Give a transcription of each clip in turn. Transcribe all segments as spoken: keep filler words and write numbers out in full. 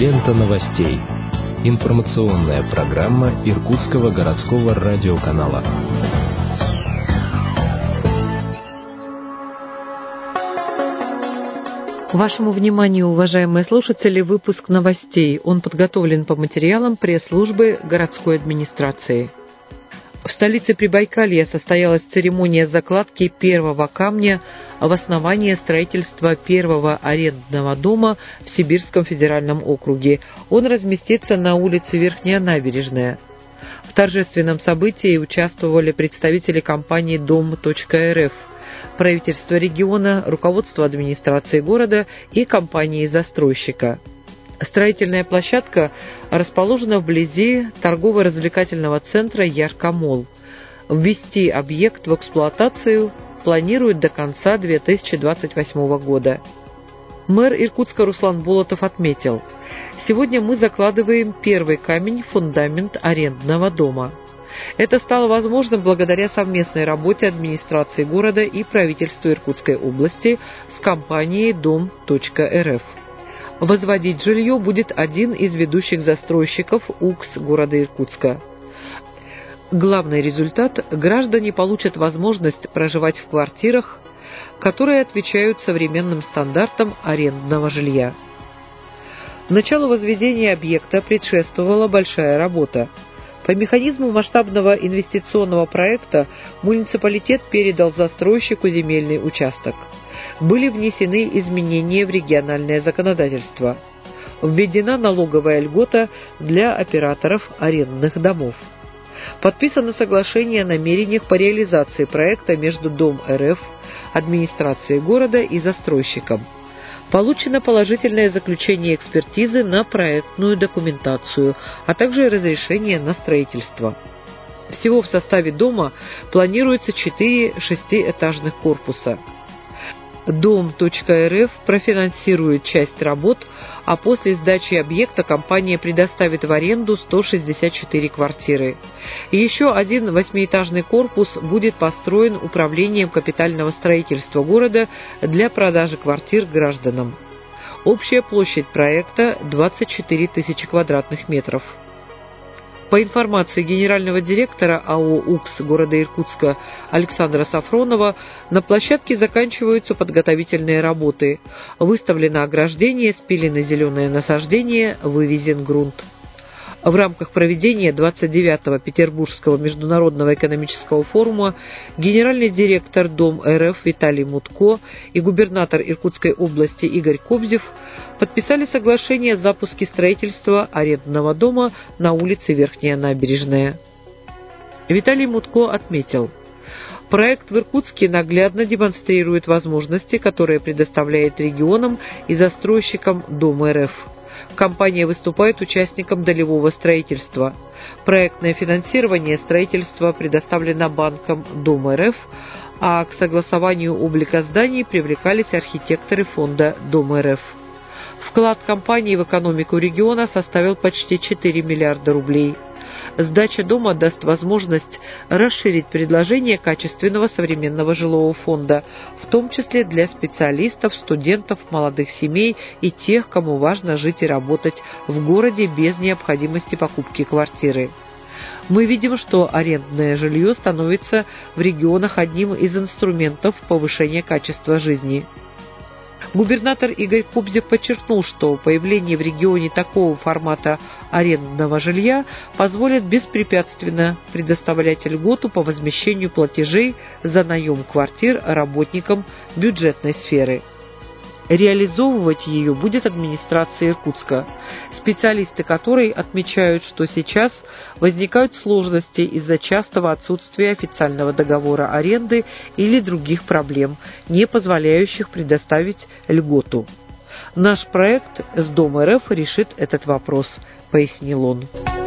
Лента новостей. Информационная программа Иркутского городского радиоканала. Вашему вниманию, уважаемые слушатели, выпуск новостей. Он подготовлен по материалам пресс-службы городской администрации. В столице Прибайкалья состоялась церемония закладки первого камня в основании строительства первого арендного дома в Сибирском федеральном округе. Он разместится на улице Верхняя Набережная. В торжественном событии участвовали представители компании Дом.рф, правительство региона, руководство администрации города и компании-застройщика. Строительная площадка расположена вблизи торгово-развлекательного центра «Яркомолл». Ввести объект в эксплуатацию планируют до конца две тысячи двадцать восьмого года. Мэр Иркутска Руслан Болотов отметил: «Сегодня мы закладываем первый камень в фундамент арендного дома. Это стало возможным благодаря совместной работе администрации города и правительства Иркутской области с компанией Дом.рф. Возводить жилье будет один из ведущих застройщиков УКС города Иркутска. Главный результат – граждане получат возможность проживать в квартирах, которые отвечают современным стандартам арендного жилья». Началу возведения объекта предшествовала большая работа. По механизму масштабного инвестиционного проекта муниципалитет передал застройщику земельный участок. Были внесены изменения в региональное законодательство. Введена налоговая льгота для операторов арендных домов. Подписано соглашение о намерениях по реализации проекта между Дом.рф, администрацией города и застройщиком. Получено положительное заключение экспертизы на проектную документацию, а также разрешение на строительство. Всего в составе дома планируется четыре шестиэтажных корпуса. Дом.рф профинансирует часть работ, а после сдачи объекта компания предоставит в аренду сто шестьдесят четыре квартиры. И еще один восьмиэтажный корпус будет построен управлением капитального строительства города для продажи квартир гражданам. Общая площадь проекта двадцать четыре тысячи квадратных метров. По информации генерального директора АО УКС города Иркутска Александра Сафронова, на площадке заканчиваются подготовительные работы. Выставлено ограждение, спилены зеленые насаждения, вывезен грунт. В рамках проведения двадцать девятого Петербургского международного экономического форума генеральный директор Дом.рф Виталий Мутко и губернатор Иркутской области Игорь Кобзев подписали соглашение о запуске строительства арендного дома на улице Верхняя Набережная. Виталий Мутко отметил: проект в Иркутске наглядно демонстрирует возможности, которые предоставляет регионам и застройщикам Дом.рф. Компания выступает участником долевого строительства. Проектное финансирование строительства предоставлено банком Дом.рф, а к согласованию облика зданий привлекались архитекторы фонда Дом.рф. Вклад компании в экономику региона составил почти четыре миллиарда рублей. Сдача дома даст возможность расширить предложение качественного современного жилого фонда, в том числе для специалистов, студентов, молодых семей и тех, кому важно жить и работать в городе без необходимости покупки квартиры. Мы видим, что арендное жилье становится в регионах одним из инструментов повышения качества жизни. Губернатор Игорь Кобзев подчеркнул, что появление в регионе такого формата арендного жилья позволит беспрепятственно предоставлять льготу по возмещению платежей за наем квартир работникам бюджетной сферы. Реализовывать ее будет администрация Иркутска, специалисты которой отмечают, что сейчас возникают сложности из-за частого отсутствия официального договора аренды или других проблем, не позволяющих предоставить льготу. Наш проект с Дом.рф решит этот вопрос, пояснил он.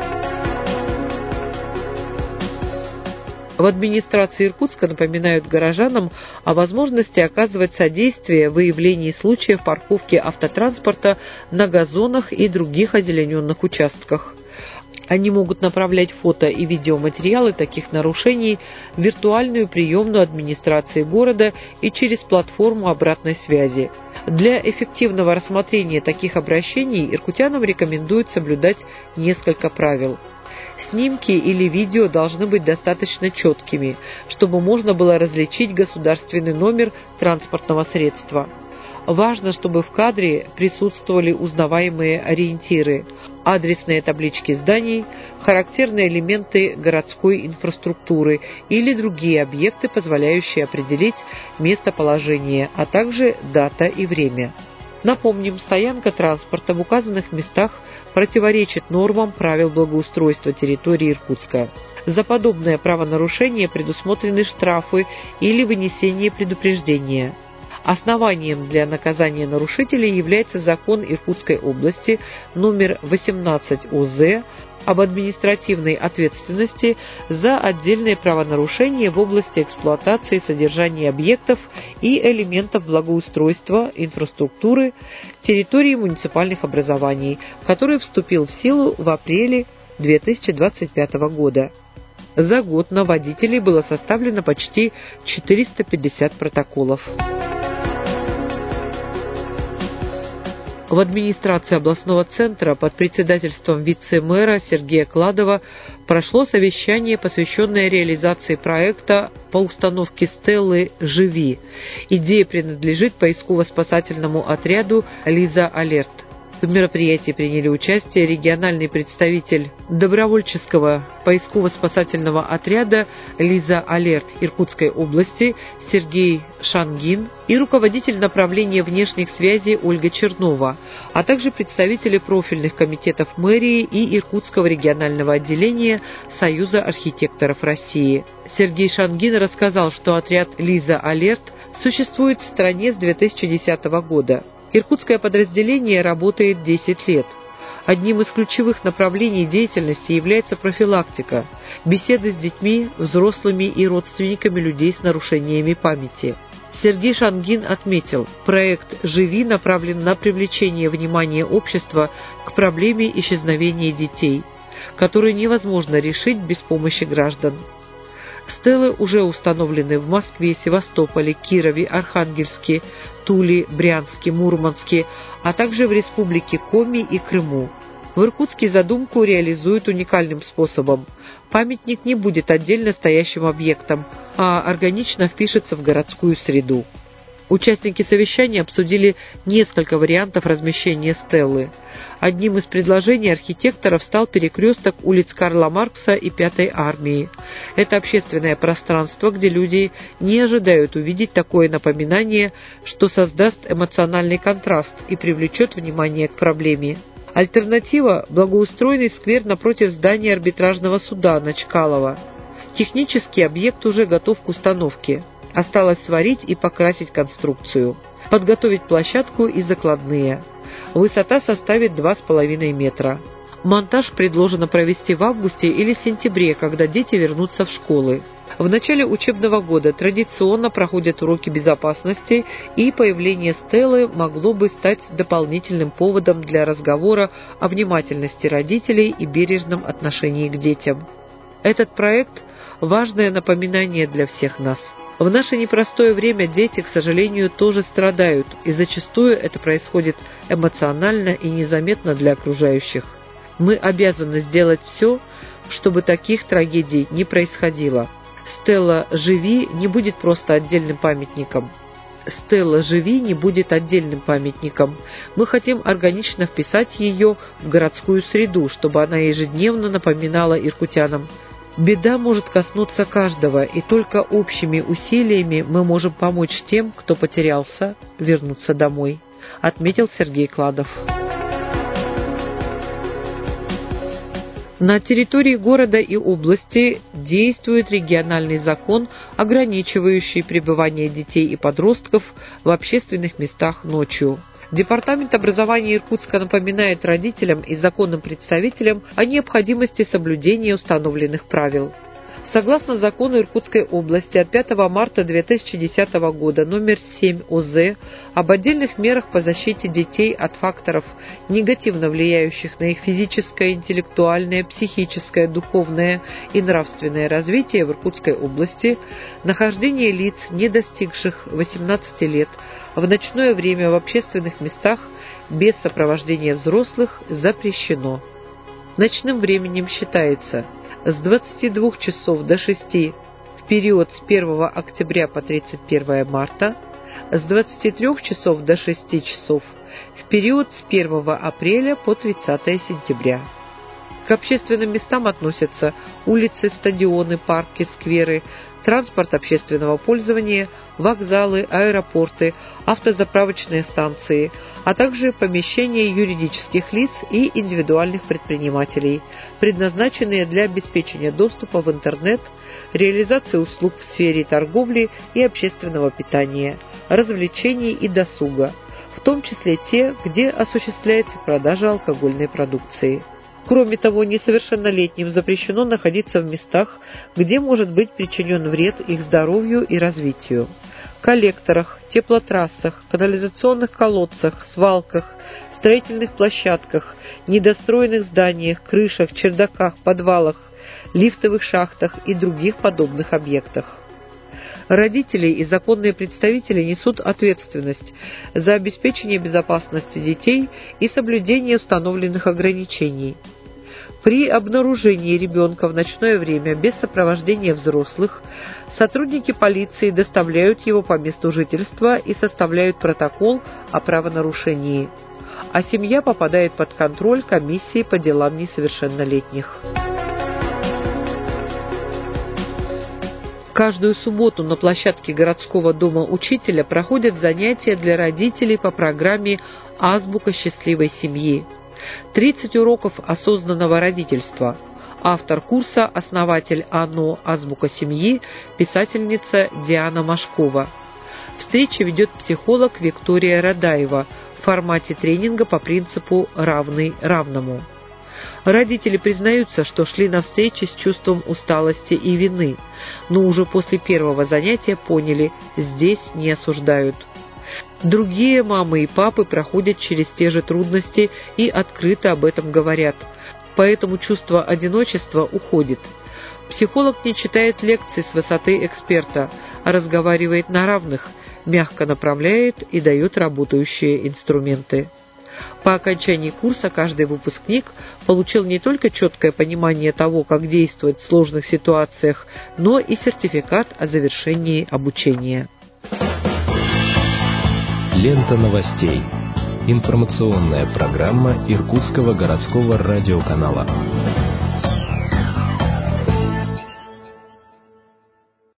В администрации Иркутска напоминают горожанам о возможности оказывать содействие в выявлении случаев парковки автотранспорта на газонах и других озелененных участках. Они могут направлять фото и видеоматериалы таких нарушений в виртуальную приемную администрации города и через платформу обратной связи. Для эффективного рассмотрения таких обращений иркутянам рекомендуют соблюдать несколько правил. Снимки или видео должны быть достаточно четкими, чтобы можно было различить государственный номер транспортного средства. Важно, чтобы в кадре присутствовали узнаваемые ориентиры, адресные таблички зданий, характерные элементы городской инфраструктуры или другие объекты, позволяющие определить местоположение, а также дата и время. Напомним, стоянка транспорта в указанных местах противоречит нормам правил благоустройства территории Иркутска. За подобное правонарушение предусмотрены штрафы или вынесение предупреждения. Основанием для наказания нарушителей является закон Иркутской области номер восемнадцать О З об административной ответственности за отдельные правонарушения в области эксплуатации и содержания объектов и элементов благоустройства, инфраструктуры, территории муниципальных образований, который вступил в силу в апреле две тысячи двадцать пятого года. За год на водителей было составлено почти четыреста пятьдесят протоколов. В администрации областного центра под председательством вице-мэра Сергея Кладова прошло совещание, посвященное реализации проекта по установке стелы «Живи». Идея принадлежит поисково-спасательному отряду «Лиза Алерт». В мероприятии приняли участие региональный представитель добровольческого поисково-спасательного отряда «Лиза Алерт» Иркутской области Сергей Шангин и руководитель направления внешних связей Ольга Чернова, а также представители профильных комитетов мэрии и Иркутского регионального отделения Союза архитекторов России. Сергей Шангин рассказал, что отряд «Лиза Алерт» существует в стране с две тысячи десятого года. Иркутское подразделение работает десять лет. Одним из ключевых направлений деятельности является профилактика, беседы с детьми, взрослыми и родственниками людей с нарушениями памяти. Сергей Шангин отметил, проект «Живи» направлен на привлечение внимания общества к проблеме исчезновения детей, которую невозможно решить без помощи граждан. Стелы уже установлены в Москве, Севастополе, Кирове, Архангельске, Туле, Брянске, Мурманске, а также в республике Коми и Крыму. В Иркутске задумку реализуют уникальным способом. Памятник не будет отдельно стоящим объектом, а органично впишется в городскую среду. Участники совещания обсудили несколько вариантов размещения стелы. Одним из предложений архитекторов стал перекресток улиц Карла Маркса и Пятой армии. Это общественное пространство, где люди не ожидают увидеть такое напоминание, что создаст эмоциональный контраст и привлечет внимание к проблеме. Альтернатива – благоустроенный сквер напротив здания арбитражного суда на Чкалова. Технический объект уже готов к установке. Осталось сварить и покрасить конструкцию, подготовить площадку и закладные. Высота составит два с половиной метра. Монтаж предложено провести в августе или сентябре, когда дети вернутся в школы. В начале учебного года традиционно проходят уроки безопасности, и появление стелы могло бы стать дополнительным поводом для разговора о внимательности родителей и бережном отношении к детям. Этот проект – важное напоминание для всех нас. В наше непростое время дети, к сожалению, тоже страдают, и зачастую это происходит эмоционально и незаметно для окружающих. Мы обязаны сделать все, чтобы таких трагедий не происходило. Стела «Живи» не будет просто отдельным памятником. Стела «Живи» не будет отдельным памятником. Мы хотим органично вписать ее в городскую среду, чтобы она ежедневно напоминала иркутянам: беда может коснуться каждого, и только общими усилиями мы можем помочь тем, кто потерялся, вернуться домой, отметил Сергей Кладов. На территории города и области действует региональный закон, ограничивающий пребывание детей и подростков в общественных местах ночью. Департамент образования Иркутска напоминает родителям и законным представителям о необходимости соблюдения установленных правил. Согласно закону Иркутской области от пятого марта две тысячи десятого года номер семь О З об отдельных мерах по защите детей от факторов, негативно влияющих на их физическое, интеллектуальное, психическое, духовное и нравственное развитие в Иркутской области, нахождение лиц, не достигших восемнадцати лет, в ночное время в общественных местах без сопровождения взрослых запрещено. Ночным временем считается с двадцати двух часов до шести в период с первого октября по тридцать первое марта, с двадцати трёх часов до шести часов в период с первого апреля по тридцатое сентября. К общественным местам относятся улицы, стадионы, парки, скверы, транспорт общественного пользования, вокзалы, аэропорты, автозаправочные станции, а также помещения юридических лиц и индивидуальных предпринимателей, предназначенные для обеспечения доступа в интернет, реализации услуг в сфере торговли и общественного питания, развлечений и досуга, в том числе те, где осуществляется продажа алкогольной продукции. Кроме того, несовершеннолетним запрещено находиться в местах, где может быть причинен вред их здоровью и развитию: коллекторах, теплотрассах, канализационных колодцах, свалках, строительных площадках, недостроенных зданиях, крышах, чердаках, подвалах, лифтовых шахтах и других подобных объектах. Родители и законные представители несут ответственность за обеспечение безопасности детей и соблюдение установленных ограничений. При обнаружении ребенка в ночное время без сопровождения взрослых сотрудники полиции доставляют его по месту жительства и составляют протокол о правонарушении, а семья попадает под контроль комиссии по делам несовершеннолетних. Каждую субботу на площадке городского дома учителя проходят занятия для родителей по программе «Азбука счастливой семьи». тридцать уроков осознанного родительства. Автор курса – основатель ОНО «Азбука семьи», писательница Диана Машкова. Встречи ведет психолог Виктория Радаева в формате тренинга по принципу «равный равному». Родители признаются, что шли на встречи с чувством усталости и вины, но уже после первого занятия поняли – здесь не осуждают. Другие мамы и папы проходят через те же трудности и открыто об этом говорят, поэтому чувство одиночества уходит. Психолог не читает лекций с высоты эксперта, а разговаривает на равных, мягко направляет и дает работающие инструменты. По окончании курса каждый выпускник получил не только четкое понимание того, как действовать в сложных ситуациях, но и сертификат о завершении обучения. Лента новостей. Информационная программа Иркутского городского радиоканала.